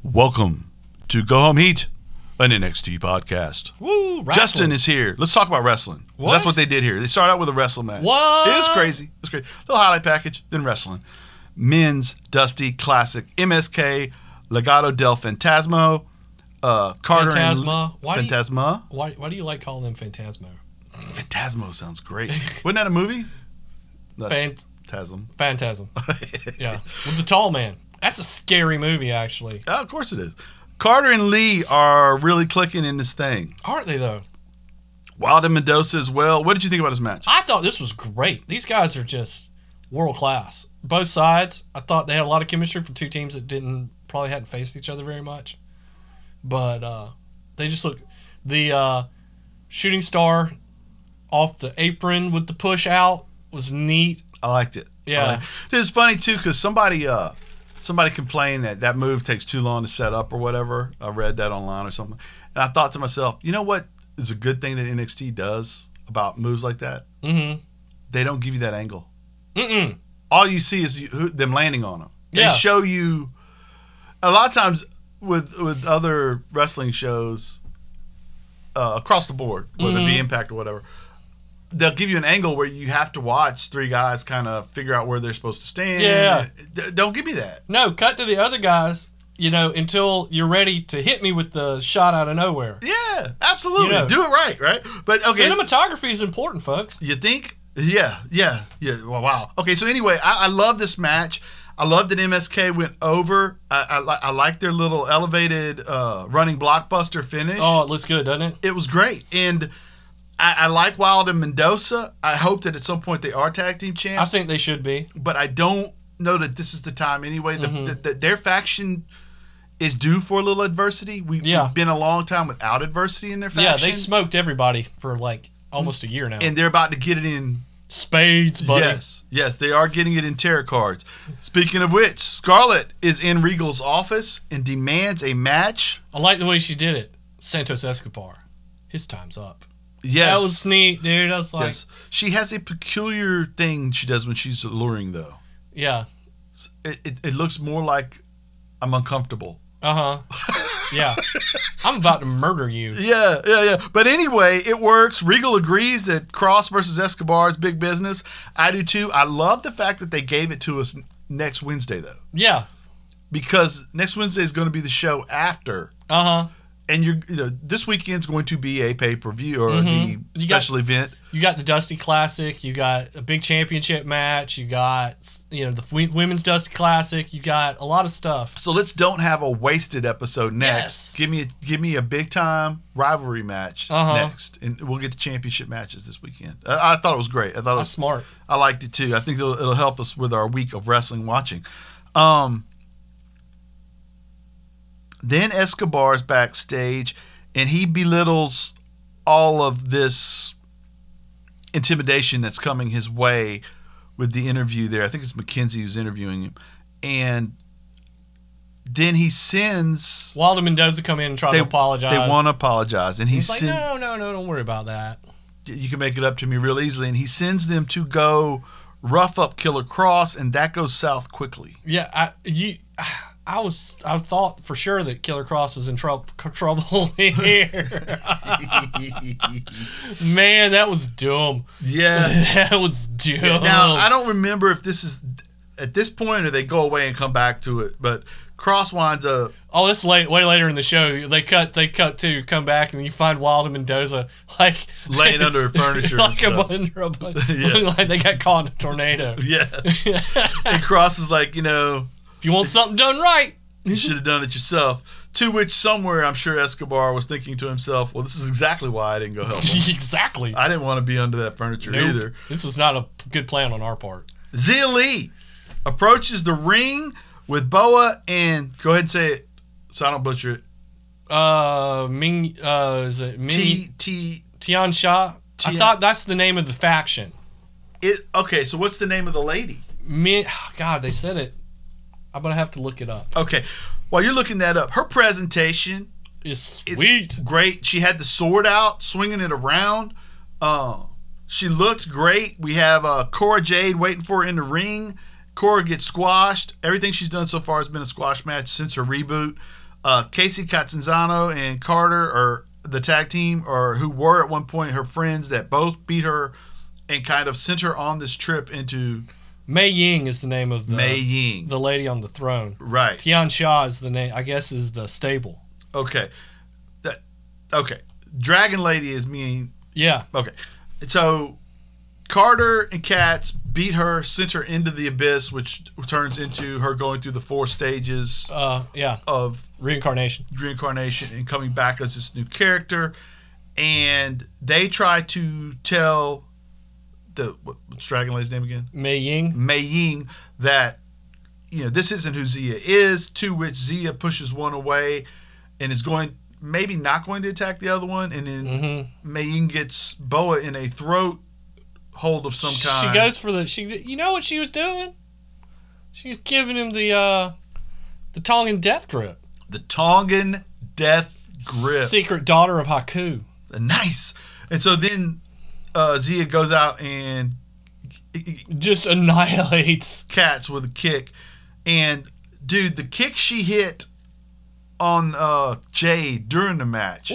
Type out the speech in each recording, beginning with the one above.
Welcome to Go Home Heat, an NXT podcast. Woo, wrestling. Justin is here. Let's talk about wrestling. What? That's what they did here. They started out with a wrestling match. What? It was crazy. It was great. Little highlight package, then wrestling. Men's Dusty Classic, MSK, Legado del Fantasma, Carter Phantasma. and Phantasma. Why do you like calling them Phantasmo? Phantasmo sounds great. Wasn't that a movie? That's Phantasm. Phantasm. Yeah. With the tall man. That's a scary movie, actually. Oh, of course it is. Carter and Lee are really clicking in this thing. Aren't they, though? Wilde and Mendoza as well. What did you think about this match? I thought this was great. These guys are just world class. Both sides. I thought they had a lot of chemistry for two teams that probably hadn't faced each other very much. But they just look. The shooting star off the apron with the push out was neat. I liked it. Yeah. It was funny, too, because somebody complained that move takes too long to set up or whatever. I read that online or something. And I thought to myself, you know what is a good thing that NXT does about moves like that? Mm-hmm. They don't give you that angle. Mm-mm. All you see is them landing on them. They Yeah. show you a lot of times with other wrestling shows across the board, whether it be Impact or whatever, they'll give you an angle where you have to watch three guys kind of figure out where they're supposed to stand. Yeah. Don't give me that. No, cut to the other guys, until you're ready to hit me with the shot out of nowhere. Yeah, absolutely. Do it right? But okay. Cinematography is important, folks. You think? Yeah. Well, wow. Okay, so anyway, I love this match. I love that MSK went over. I like their little elevated running blockbuster finish. Oh, it looks good, doesn't it? It was great. And I like Wilde and Mendoza. I hope that at some point they are tag team champs. I think they should be. But I don't know that this is the time anyway. Their faction is due for a little adversity. We've been a long time without adversity in their faction. Yeah, they smoked everybody for almost a year now. And they're about to get it in spades, buddy. Yes, they are getting it in tarot cards. Speaking of which, Scarlett is in Regal's office and demands a match. I like the way she did it. Santos Escobar. His time's up. Yes. That was neat, dude. I was like... Yes. She has a peculiar thing she does when she's alluring, though. Yeah. It looks more like I'm uncomfortable. Uh-huh. Yeah. I'm about to murder you. Yeah. But anyway, it works. Regal agrees that Cross versus Escobar is big business. I do too. I love the fact that they gave it to us next Wednesday, though. Yeah. Because next Wednesday is going to be the show after. Uh-huh. And this weekend's going to be a pay-per-view or the special event. You got the Dusty Classic. You got a big championship match. You got the Women's Dusty Classic. You got a lot of stuff. So let's don't have a wasted episode next. Yes. Give me a big-time rivalry match next, and we'll get the championship matches this weekend. I thought it was great. I thought it was smart. I liked it too. I think it'll help us with our week of wrestling watching. Then Escobar's backstage, and he belittles all of this intimidation that's coming his way with the interview there. I think it's McKenzie who's interviewing him. And then he sends... Wilde and Mendoza come in and try to apologize. They want to apologize. And he's like, no, don't worry about that. You can make it up to me real easily. And he sends them to go rough up Killer Cross, and that goes south quickly. Yeah, I thought for sure that Killer Cross was in trouble here. Man, that was dumb. Yeah. That was dumb. Yeah, now, I don't remember if this is at this point or they go away and come back to it, but Cross winds up. Oh, this way later in the show. They cut to come back, and you find Wilde and Mendoza laying under furniture, like like they got caught in a tornado. Yeah. And Cross is like, if you want something done right, you should have done it yourself. To which somewhere I'm sure Escobar was thinking to himself, well, this is exactly why I didn't go help him. Exactly. I didn't want to be under that furniture either. This was not a good plan on our part. Xia Li approaches the ring with Boa and go ahead and say it so I don't butcher it. Is it Ming? Tian Sha? I thought that's the name of the faction. Okay, so what's the name of the lady? God, they said it. I'm going to have to look it up. Okay. While you're looking that up, her presentation is sweet. Great. She had the sword out, swinging it around. She looked great. We have Cora Jade waiting for her in the ring. Cora gets squashed. Everything she's done so far has been a squash match since her reboot. Casey Catanzano and Carter are the tag team, or who were at one point her friends, that both beat her and kind of sent her on this trip into... Mei Ying is the name of Mei Ying, the lady on the throne. Right. Tian Sha is the name, I guess, is the stable. Okay. Okay. Dragon Lady is mean. Yeah. Okay. So Carter and Katz beat her, sent her into the abyss, which turns into her going through the 4 stages of reincarnation and coming back as this new character. And they try to tell what's Dragon Lady's name again? Mei Ying, that this isn't who Zia is, to which Zia pushes one away and is maybe not going to attack the other one, and then Mei Ying gets Boa in a throat hold of some kind. She goes for you know what she was doing? She was giving him the Tongan death grip. The Tongan death grip. Secret daughter of Haku. Nice. And so then Zia goes out and just annihilates Katz with a kick. And, dude, the kick she hit on Jade during the match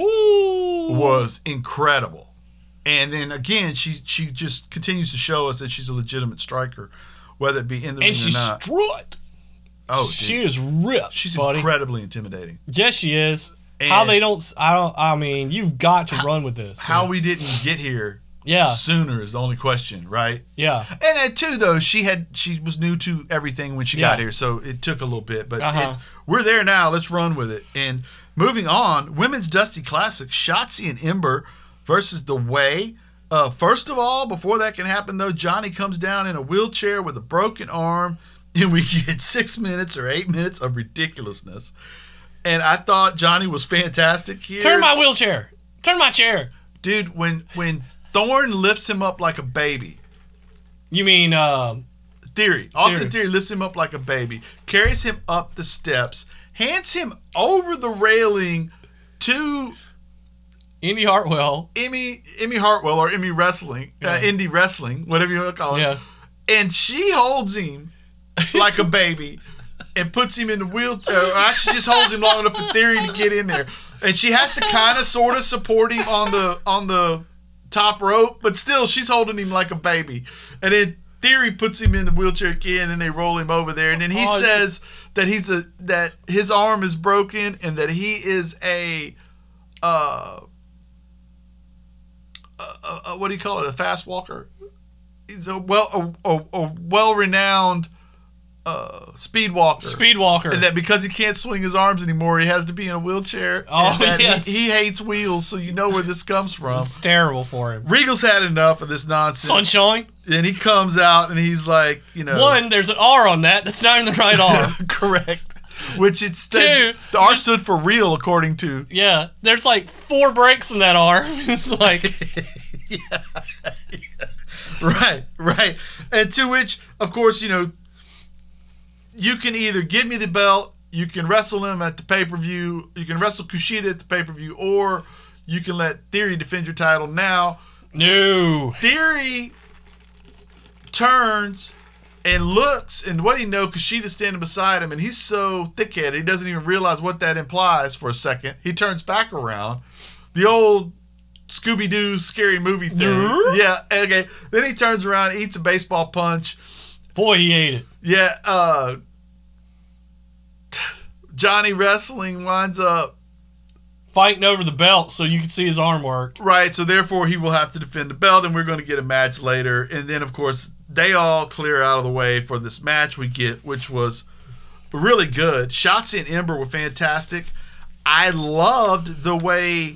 was incredible. And then, again, she just continues to show us that she's a legitimate striker, whether it be in the ring or not. And she strut. Oh, dude. She is ripped, She's buddy. incredibly intimidating. Yes, she is. And I mean, you've got to run with this. How we didn't get here sooner is the only question, right? Yeah. And then too, though, she was new to everything when she got here, so it took a little bit. But we're there now. Let's run with it. And moving on, Women's Dusty Classic, Shotzi and Ember versus The Way. First of all, before that can happen, though, Johnny comes down in a wheelchair with a broken arm, and we get 6 minutes or 8 minutes of ridiculousness. And I thought Johnny was fantastic here. Turn my wheelchair. Turn my chair. Dude, when Thorne lifts him up like a baby. You mean Theory. Austin Theory lifts him up like a baby, carries him up the steps, hands him over the railing to Indy Hartwell. Emmy Hartwell, or Emmy Wrestling, Indie Wrestling, whatever you want to call it. Yeah. And she holds him like a baby and puts him in the wheelchair. Or actually just holds him long enough for Theory to get in there. And she has to kind of sort of support him on the top rope, but still she's holding him like a baby. And then Theory puts him in the wheelchair again, and they roll him over there. And then he says that that his arm is broken and that he is a what do you call it? A fast walker. He's a well-renowned speed walker. Speed walker. And that because he can't swing his arms anymore, he has to be in a wheelchair. Oh, and that yes. He hates wheels, so you know where this comes from. It's terrible for him. Regal's had enough of this nonsense. Sunshine. And he comes out and he's like, One, there's an R on that. That's not in the right arm. Correct. Which it's Two, the R stood for real, according to. Yeah. There's like 4 breaks in that arm. It's like. Right. And to which, of course, you can either give me the belt, you can wrestle him at the pay-per-view, you can wrestle Kushida at the pay-per-view, or you can let Theory defend your title now. No. Theory turns and looks, and what do you know, Kushida's standing beside him, and he's so thick-headed, he doesn't even realize what that implies for a second. He turns back around. The old Scooby-Doo scary movie thing. Yeah, okay. Then he turns around, eats a baseball punch. Boy, he ate it. Yeah, Johnny Wrestling winds up fighting over the belt so you can see his arm work. Right, so therefore he will have to defend the belt, and we're going to get a match later. And then, of course, they all clear out of the way for this match we get, which was really good. Shotzi and Ember were fantastic. I loved the way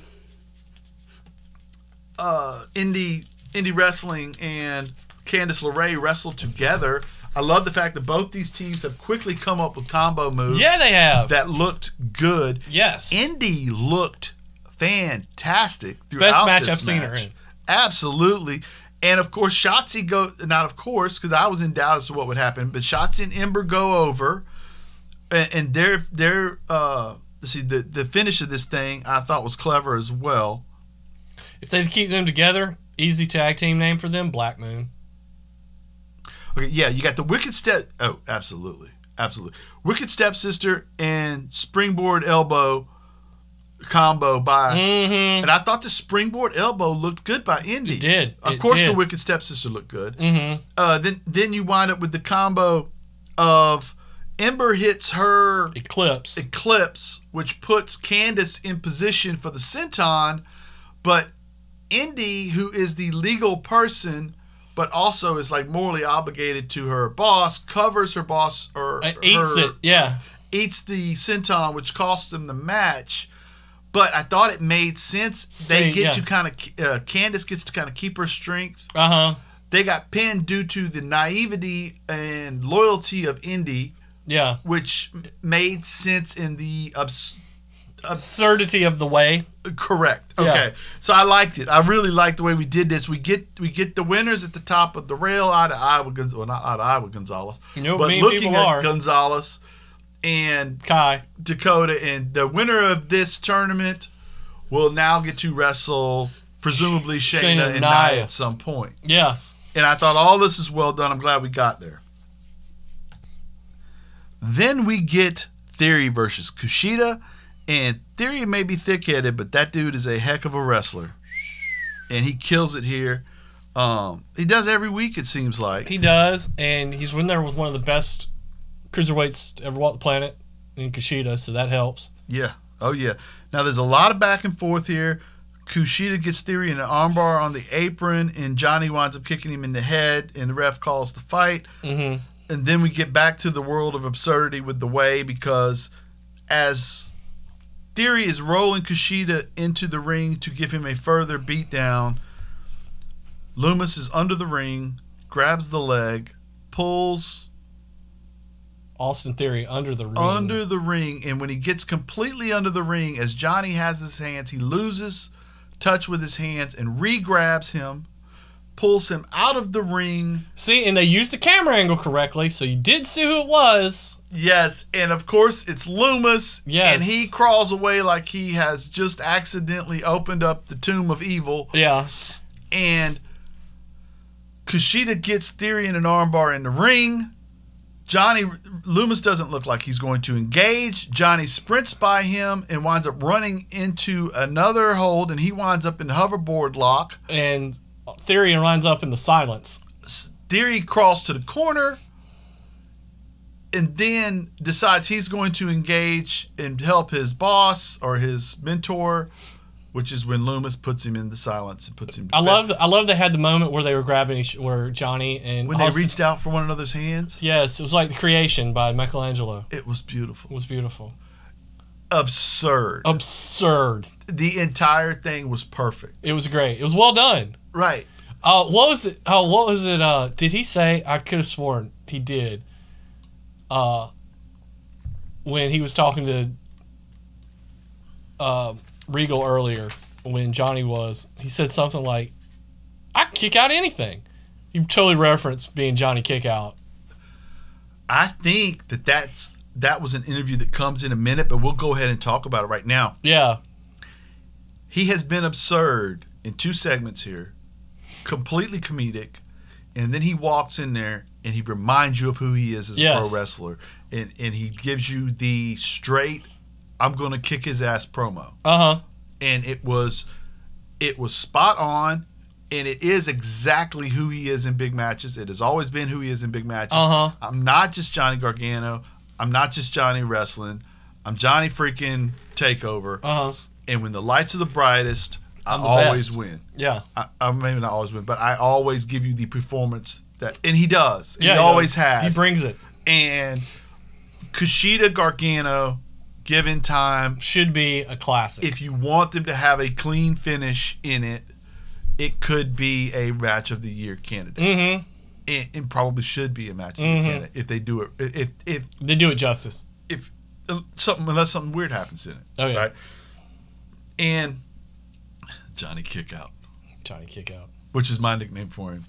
Indie Wrestling and Candice LeRae wrestled together. I love the fact that both these teams have quickly come up with combo moves. Yeah, they have. That looked good. Yes. Indie looked fantastic throughout Best match this I've seen her in. Absolutely. And of course, Shotzi not of course, because I was in doubt as to what would happen, but Shotzi and Ember go over, and their the finish of this thing I thought was clever as well. If they keep them together, easy tag team name for them, Black Moon. Okay, yeah, you got the Wicked Step. Oh, absolutely. Absolutely. Wicked Stepsister and Springboard Elbow combo by, and I thought the Springboard Elbow looked good by Indy. It did. Of It course, did. the Wicked Stepsister looked good. Mm-hmm. Then you wind up with the combo of Ember hits her Eclipse, which puts Candace in position for the senton, but Indy, who is the legal person, but also is like morally obligated to her boss, covers her boss or eats it. Yeah. eats the senton, which costs them the match. But I thought it made sense. They get to kind of Candace gets to kind of keep her strength. They got pinned due to the naivety and loyalty of Indy. Yeah. Which made sense in the absurdity of the way. Correct. Okay. Yeah. So I liked it. I really liked the way we did this. We get the winners at the top of the rail out of Iowa Gonzalez. Well, not out of Iowa Gonzalez. You know what but mean looking people at are. Gonzalez and Kai. Dakota, and the winner of this tournament will now get to wrestle presumably Shayna and Nia at some point. Yeah. And I thought all this is well done. I'm glad we got there. Then we get Theory versus Kushida. And Theory may be thick-headed, but that dude is a heck of a wrestler. And he kills it here. He does every week, it seems like. He does, and he's in there with one of the best cruiserweights to ever walk the planet in Kushida, so that helps. Yeah. Oh, yeah. Now, there's a lot of back and forth here. Kushida gets Theory in an armbar on the apron, and Johnny winds up kicking him in the head, and the ref calls the fight. Mm-hmm. And then we get back to the world of absurdity with the way, because as Theory is rolling Kushida into the ring to give him a further beatdown, Loomis is under the ring, grabs the leg, pulls Austin Theory under the ring. And when he gets completely under the ring, as Johnny has his hands, he loses touch with his hands and re-grabs him, pulls him out of the ring. See, and they used the camera angle correctly, so you did see who it was. Yes, and of course it's Loomis. Yes. And he crawls away like he has just accidentally opened up the tomb of evil. Yeah. And Kushida gets Theory in an armbar in the ring. Loomis doesn't look like he's going to engage. Johnny sprints by him and winds up running into another hold, and he winds up in hoverboard lock. And Theory lines up in the silence. Theory crawls to the corner and then decides he's going to engage and help his boss or his mentor, which is when Loomis puts him in the silence and puts him to bed. I love they had the moment where they were grabbing where Johnny and when Austin, they reached out for one another's hands. Yes, it was like The Creation by Michelangelo. It was beautiful. It was beautiful. Absurd. The entire thing was perfect. It was great. It was well done. Right. What was it? Did he say? I could have sworn he did. When he was talking to Regal earlier, when Johnny he said something like, "I can kick out anything." You totally referenced being Johnny Kickout. I think that was an interview that comes in a minute, but we'll go ahead and talk about it right now. Yeah. He has been absurd in 2 segments here, completely comedic, and then he walks in there and he reminds you of who he is as a pro wrestler, and he gives you the straight, I'm going to kick his ass promo. And it was spot on, and it is exactly who he is in big matches. It has always been who he is in big matches. I'm not just Johnny Gargano. I'm not just Johnny Wrestling. I'm Johnny freaking Takeover. And when the lights are the brightest, I always win. Yeah. I maybe not always win, but I always give you the performance and he does. Yeah, he always has. He brings it. And Kushida Gargano, given time, should be a classic. If you want them to have a clean finish in it, it could be a match of the year candidate. Mm-hmm. And probably should be a match of the year candidate if they do it. If they do it justice. Unless something weird happens in it. Oh yeah. Right? And Johnny Kickout, which is my nickname for him.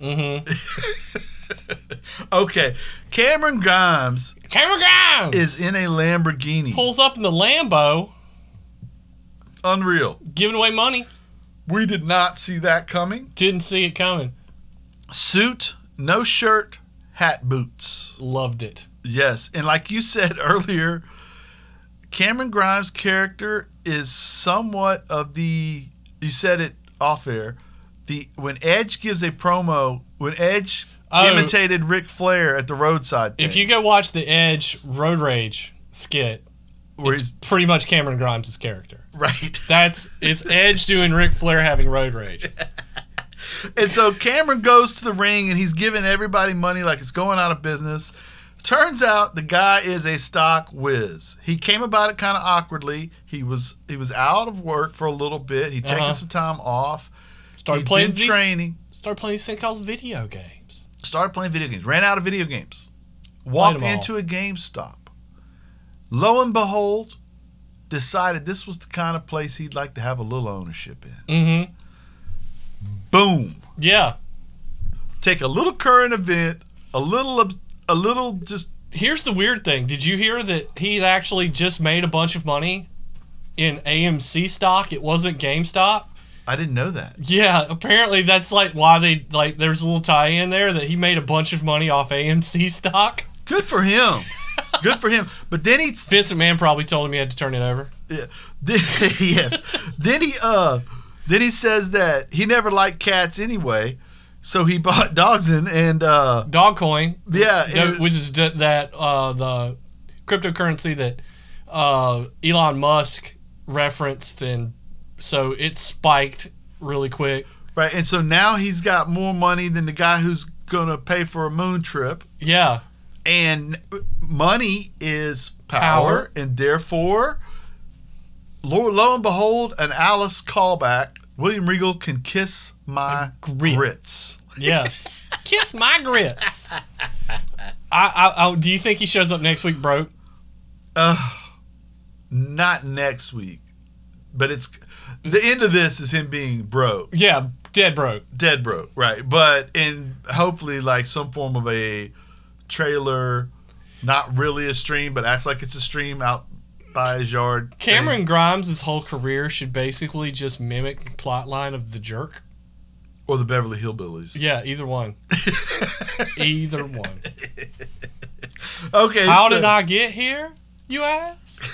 Okay, Cameron Grimes is in a Lamborghini. Pulls up in the Lambo. Unreal. Giving away money. We did not see that coming. Didn't see it coming. Suit, no shirt, hat, boots. Loved it. Yes, and like you said earlier, Cameron Grimes' character is somewhat of the. You said it off air. When Edge gives a promo, when Edge imitated Ric Flair at the roadside thing, If you go watch the Edge Road Rage skit, where it's pretty much Cameron Grimes' character. right, It's Edge doing Ric Flair having road rage. and so Cameron goes to the ring and he's giving everybody money like it's going out of business. Turns out the guy is a stock whiz. He came about it kind of awkwardly. He was out of work for a little bit. He'd taken some time off. Started He'd playing been training. Started playing these thing called video games. Started playing video games. Ran out of video games. Walked into a GameStop. Lo and behold, decided this was the kind of place he'd like to have a little ownership in. Mm-hmm. Boom. Yeah. Take a little current event, a little just. Here's the weird thing. Did you hear that he actually just made a bunch of money in AMC stock? It wasn't GameStop. I didn't know that. Yeah, apparently that's like why they like. There's a little tie in there that he made a bunch of money off AMC stock. Good for him. Good for him. But then he. Vince McMahon probably told him he had to turn it over. Yeah. Yes. Then he says that he never liked cats anyway, so he bought Dogson and Dogcoin. Yeah, which is the cryptocurrency that Elon Musk referenced, and so it spiked really quick. Right, and so now he's got more money than the guy who's gonna pay for a moon trip. Yeah. And money is power. And therefore, lo and behold, an Alice callback. William Regal can kiss my grits. Yes. Kiss my grits. I do you think he shows up next week broke? Not next week. But it's the end of this is him being broke. Yeah, dead broke. Dead broke, right. But in hopefully like some form of a trailer, not really a stream, but acts like it's a stream out by his yard. Cameron Grimes' whole career should basically just mimic the plot line of The Jerk. Or the Beverly Hillbillies. Yeah, either one. Either one. Okay. How did I get here, you ask?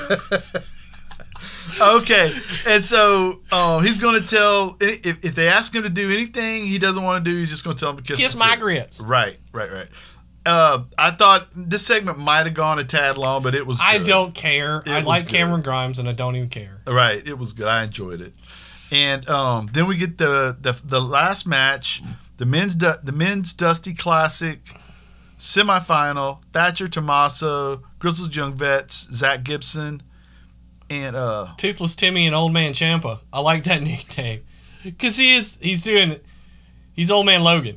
Okay. And so he's going to tell, if they ask him to do anything he doesn't want to do, he's just going to tell them to kiss my grits. Right. I thought this segment might have gone a tad long, but it was good. I don't care. I like Cameron Grimes, and I don't even care. Right. It was good. I enjoyed it. And then we get the last match, the men's Dusty Classic semifinal. Thatcher Tommaso, Grizzled Young Vets, Zach Gibson, and Toothless Timmy and Old Man Ciampa. I like that nickname because he's Old Man Logan.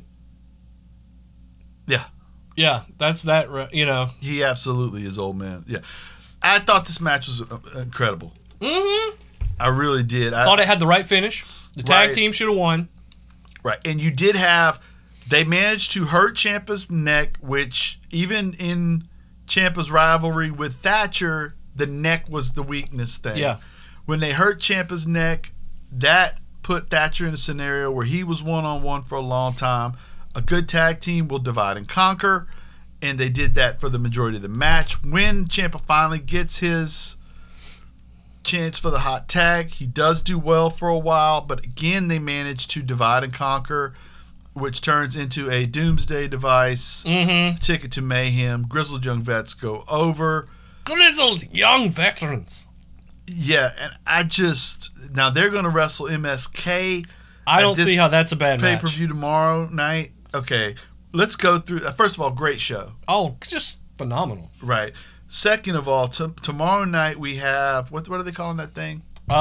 Yeah. Yeah, that's that. He absolutely is Old Man. Yeah, I thought this match was incredible. Mm-hmm. I really did. I thought it had the right finish. The tag team should have won. Right, and you did they managed to hurt Ciampa's neck, which even in Ciampa's rivalry with Thatcher, the neck was the weakness thing. Yeah. When they hurt Ciampa's neck, that put Thatcher in a scenario where he was one-on-one for a long time. A good tag team will divide and conquer, and they did that for the majority of the match. When Ciampa finally gets his chance for the hot tag, he does do well for a while, but again, they manage to divide and conquer, which turns into a doomsday device, ticket to mayhem. Grizzled Young Vets go over. Grizzled Young Veterans. Yeah, and now they're going to wrestle MSK. I don't see how that's a bad match. Pay-per-view tomorrow night. Okay, let's go through. First of all, great show. Oh, just phenomenal. Right. Second of all, tomorrow night we have what are they calling that thing?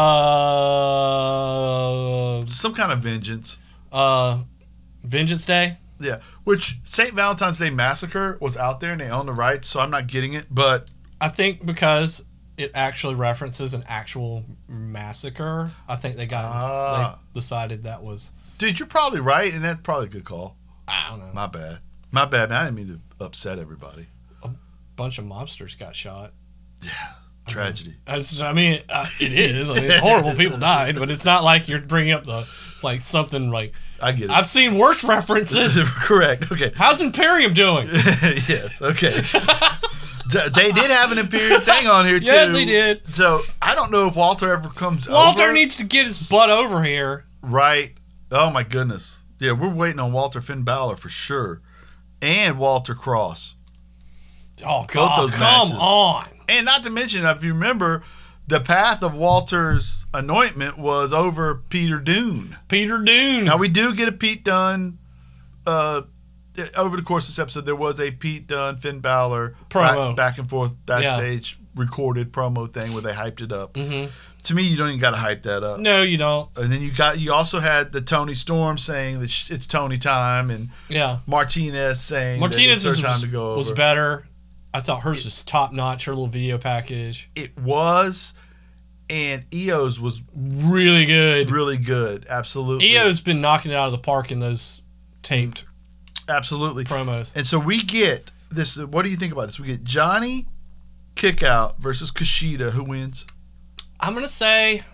Some kind of vengeance. Vengeance Day. Yeah, which St. Valentine's Day Massacre was out there and they own the rights, so I'm not getting it. But I think because it actually references an actual massacre, I think they decided that was. Dude, you're probably right, and that's probably a good call. I don't know. My bad, man. I didn't mean to upset everybody. A bunch of mobsters got shot. Yeah, tragedy. It is. I mean, it's horrible. People died, but it's not like you're bringing up something like I get it. I've seen worse references. Correct. Okay. How's Imperium doing? Yes. Okay. They did have an Imperium thing on here, too. Yeah, they did. So, I don't know if Walter ever comes over. Walter needs to get his butt over here. Right. Oh, my goodness. Yeah, we're waiting on Walter Finn Balor for sure. And Walter Cross. Oh, God, those come matches. on. And not to mention, if you remember, the path of Walter's anointment was over Peter Dunne. Peter Dunne. Now, we do get a Pete Dunne. Over the course of this episode, there was a Pete Dunne, Finn Balor promo. Back and forth backstage recorded promo thing where they hyped it up. Mm-hmm. To me, you don't even got to hype that up. No, you don't. And then you also had the Tony Storm saying that it's Tony time, and Martinez saying Martinez that it's her time to go over. was better. I thought hers was top notch. Her little video package. It was, and Io's was really good. Really good. Absolutely. Io's been knocking it out of the park in those taped absolutely promos. And so we get this. What do you think about this? We get Johnny Kickout versus Kushida. Who wins? I'm gonna say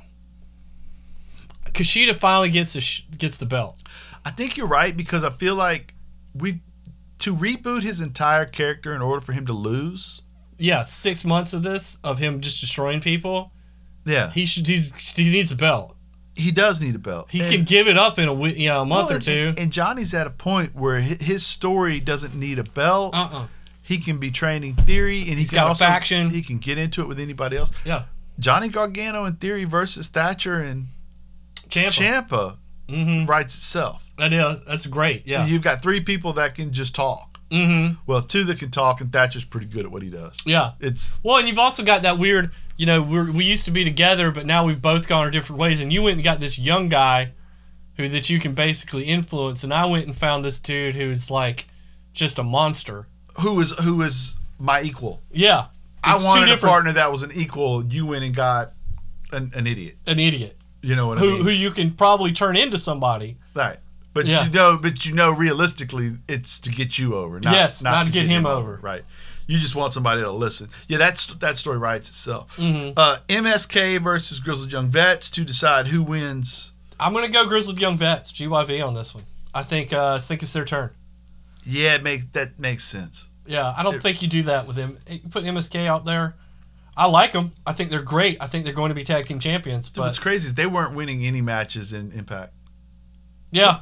Kushida finally gets the belt. I think you're right because I feel like to reboot his entire character in order for him to lose. Yeah, 6 months of this of him just destroying people. Yeah, he needs a belt. He does need a belt. He can give it up in a month or two. And Johnny's at a point where his story doesn't need a belt. He can be training Theory, and he's got a faction. He can get into it with anybody else. Yeah. Johnny Gargano in Theory versus Thatcher and Ciampa writes itself. That's great. Yeah. And you've got 3 people that can just talk. Mm-hmm. Well, 2 that can talk, and Thatcher's pretty good at what he does. Yeah. And you've also got that weird, we used to be together, but now we've both gone our different ways. And you went and got this young guy that you can basically influence, and I went and found this dude who's like just a monster. Who is my equal? Yeah. I wanted a partner that was an equal. You went and got an idiot. An idiot. You know what I mean? Who you can probably turn into somebody. Right. But realistically, it's to get you over. Not to get him over. Right. You just want somebody to listen. Yeah, that story writes itself. Mm-hmm. MSK versus Grizzled Young Vets to decide who wins. I'm gonna go Grizzled Young Vets, GYV on this one. I think it's their turn. Yeah, that makes sense. Yeah, I don't think you do that with him. You put MSK out there. I like them. I think they're great. I think they're going to be tag team champions. But what's crazy is they weren't winning any matches in Impact. Yeah.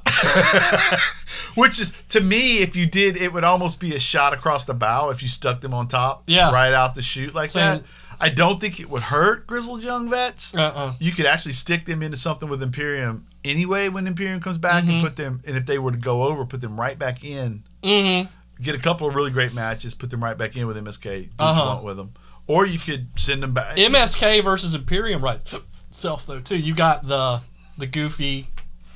Which is, to me, if you did, it would almost be a shot across the bow if you stuck them on top. Yeah. Right out the chute like that. I don't think it would hurt Grizzled Young Vets. You could actually stick them into something with Imperium anyway when Imperium comes back and put them, and if they were to go over, put them right back in. Mm-hmm. Get a couple of really great matches, put them right back in with MSK. Do what you want with them. Or you could send them back. MSK versus Imperium right itself, though, too. You got the goofy,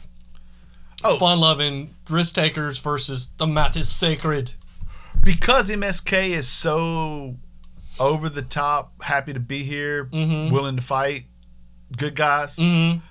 fun-loving risk takers versus the Mat is Sacred. Because MSK is so over the top, happy to be here, willing to fight, good guys, none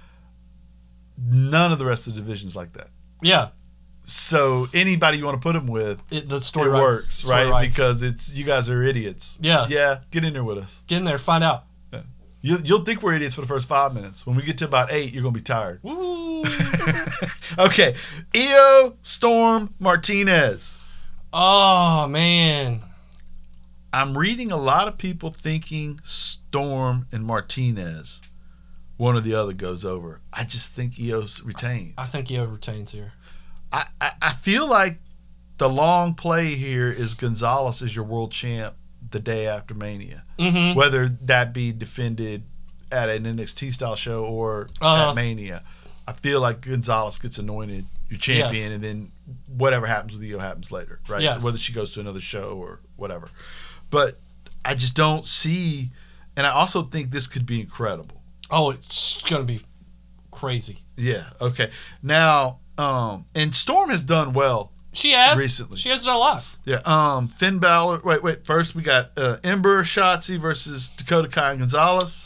of the rest of the division's like that. Yeah. So anybody you want to put them with, the story works, right? Because you guys are idiots. Yeah. Yeah, get in there with us. Get in there, find out. Yeah. You'll think we're idiots for the first 5 minutes. When we get to about 8, you're going to be tired. Woo. Okay. Io, Storm, Martinez. Oh, man. I'm reading a lot of people thinking Storm and Martinez, one or the other goes over. I just think Io retains. I think Io retains here. I feel like the long play here is Gonzalez is your world champ the day after Mania. Mm-hmm. Whether that be defended at an NXT style show or at Mania. I feel like Gonzalez gets anointed your champion, and then whatever happens with Io happens later, right? Yes. Whether she goes to another show or whatever. But I just don't see, and I also think this could be incredible. Oh, it's going to be crazy. Yeah, okay. Now, and Storm has done well. She has. Recently. She has done a lot. Yeah. Finn Balor. Wait. First, we got Ember, Shotzi versus Dakota Kai and Gonzalez.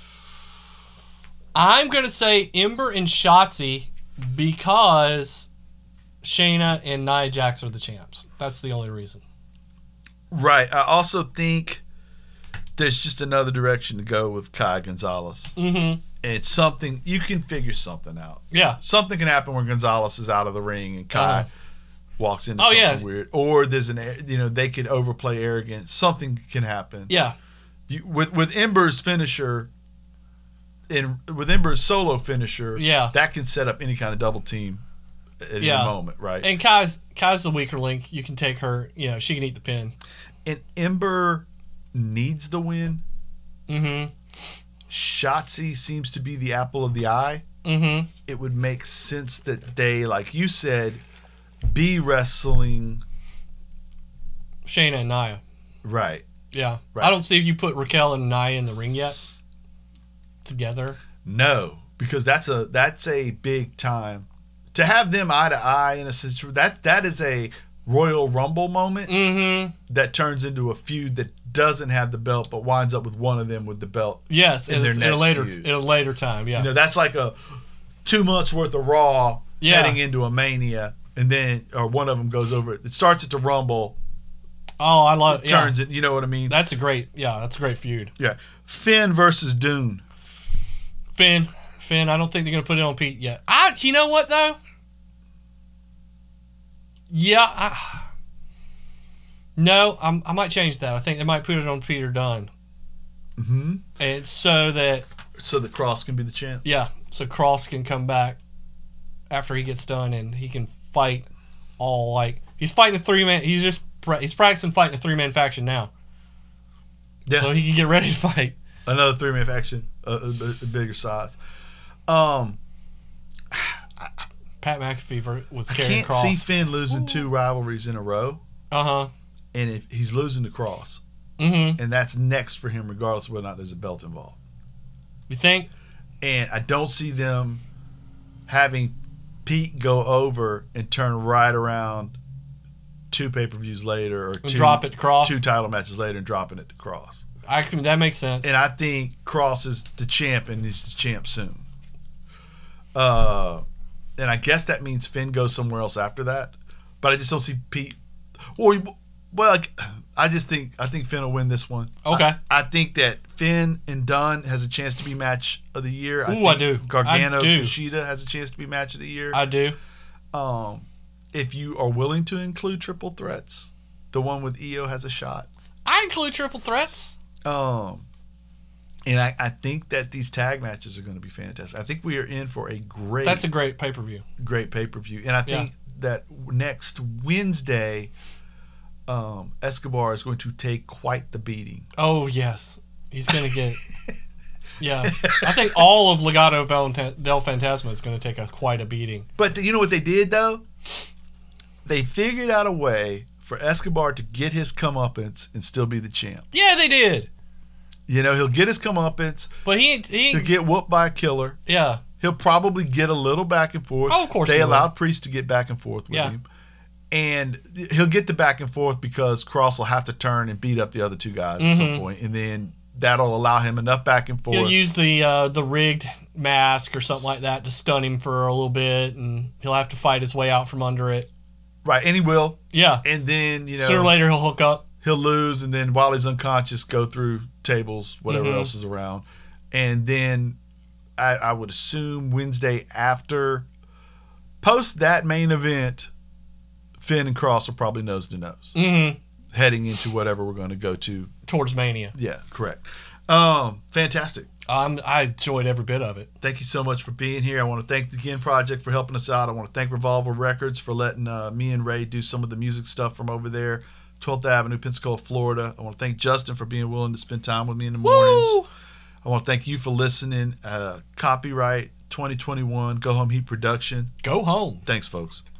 I'm going to say Ember and Shotzi because Shayna and Nia Jax are the champs. That's the only reason. Right. I also think there's just another direction to go with Kai Gonzalez. Mm-hmm. it's something you can figure something out. Yeah. Something can happen when Gonzalez is out of the ring and Kai walks into something weird, or there's they could overplay arrogance. Something can happen. Yeah. With Ember's finisher, with Ember's solo finisher, that can set up any kind of double team at any moment, right? And Kai's the weaker link. You can take her. She can eat the pin. And Ember needs the win. Mm-hmm. Shotzi seems to be the apple of the eye. Mm-hmm. It would make sense that they, like you said, be wrestling Shayna and Nia. Right. Yeah. Right. I don't see if you put Raquel and Nia in the ring yet together. No, because that's a big time to have them eye to eye in a situation. That is a Royal Rumble moment that turns into a feud that doesn't have the belt but winds up with one of them with the belt. Yes, in a later time. Yeah, that's like a 2 months worth of Raw heading into a Mania. And then, or one of them goes over. It starts at the Rumble. Oh, I love it. Turns it. You know what I mean? That's a great feud. Yeah. Finn versus Dune. Finn. I don't think they're gonna put it on Pete yet. You know what though? Yeah. No, I might change that. I think they might put it on Peter Dunne. Mm-hmm. And so that the Cross can be the champ. Yeah. So Cross can come back after he gets done and he can fight he's fighting a 3-man. He's practicing fighting a 3-man faction now. Yeah. So he can get ready to fight another 3-man faction, a bigger size. Pat McAfee with Karrion Karrion Kross. I can't see Finn losing 2 rivalries in a row. And if he's losing to Cross, and that's next for him, regardless of whether or not there's a belt involved. You think? And I don't see them having Pete go over and turn right around 2 pay-per-views later, or drop it to Cross. 2 title matches later and dropping it to Cross. That makes sense. And I think Cross is the champ and he's the champ soon. And I guess that means Finn goes somewhere else after that. But I just don't see Pete. I think Finn will win this one. Okay. I think that Finn and Dunn has a chance to be match of the year. I do. Gargano Kushida has a chance to be match of the year. I do. If you are willing to include triple threats, the one with Io has a shot. I include triple threats. And I think that these tag matches are going to be fantastic. I think we are in for a great. That's a great pay-per-view. Great pay-per-view, and I think that next Wednesday, Escobar is going to take quite the beating. Oh yes, he's going to get. Yeah, I think all of Legado del Fantasma is going to take quite a beating. But you know what they did though? They figured out a way for Escobar to get his comeuppance and still be the champ. Yeah, they did. He'll get his comeuppance, but he'll get whooped by a killer. Yeah. He'll probably get a little back and forth. Oh, of course. They allowed Priest to get back and forth with him. And he'll get the back and forth because Cross will have to turn and beat up the other 2 guys at some point. And then that'll allow him enough back and forth. He'll use the rigged mask or something like that to stun him for a little bit, and he'll have to fight his way out from under it. Right, and he will. Yeah. And then, sooner or later he'll hook up. He'll lose, and then while he's unconscious, go through tables, whatever else is around. And then I would assume Wednesday after, post that main event, Finn and Cross are probably nose to nose. Mm-hmm. Heading into whatever we're going to go to. Towards Mania. Yeah, correct. Fantastic. I enjoyed every bit of it. Thank you so much for being here. I want to thank the Ginn Project for helping us out. I want to thank Revolver Records for letting me and Ray do some of the music stuff from over there, 12th Avenue, Pensacola, Florida. I want to thank Justin for being willing to spend time with me in the mornings. Woo! I want to thank you for listening. Copyright 2021, Go Home Heat Production. Go home. Thanks, folks.